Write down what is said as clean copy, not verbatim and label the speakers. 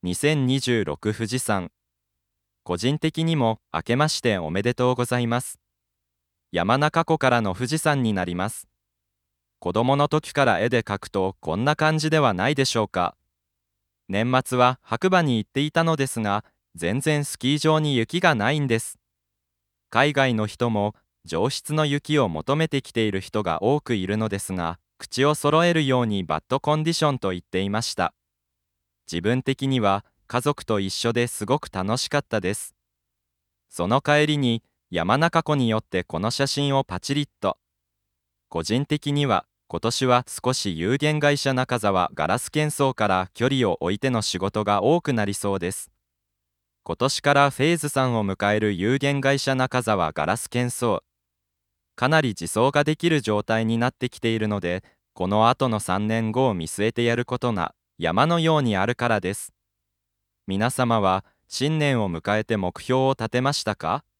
Speaker 1: 2026富士山。個人的にも明けましておめでとうございます。山中湖からの富士山になります。子供の時から絵で描くとこんな感じではないでしょうか。年末は白馬に行っていたのですが、全然スキー場に雪がないんです。海外の人も上質の雪を求めてきている人が多くいるのですが、口を揃えるようにバッドコンディションと言っていました。自分的には家族と一緒ですごく楽しかったです。その帰りに山中湖によってこの写真をパチリッと。個人的には今年は少し有限会社中澤ガラス建装から距離を置いての仕事が多くなりそうです。今年からフェーズ3を迎える有限会社中澤ガラス建装。かなり自走ができる状態になってきているので、この後の3年後を見据えてやることが山のようにあるからです。皆様は新年を迎えて目標を立てましたか？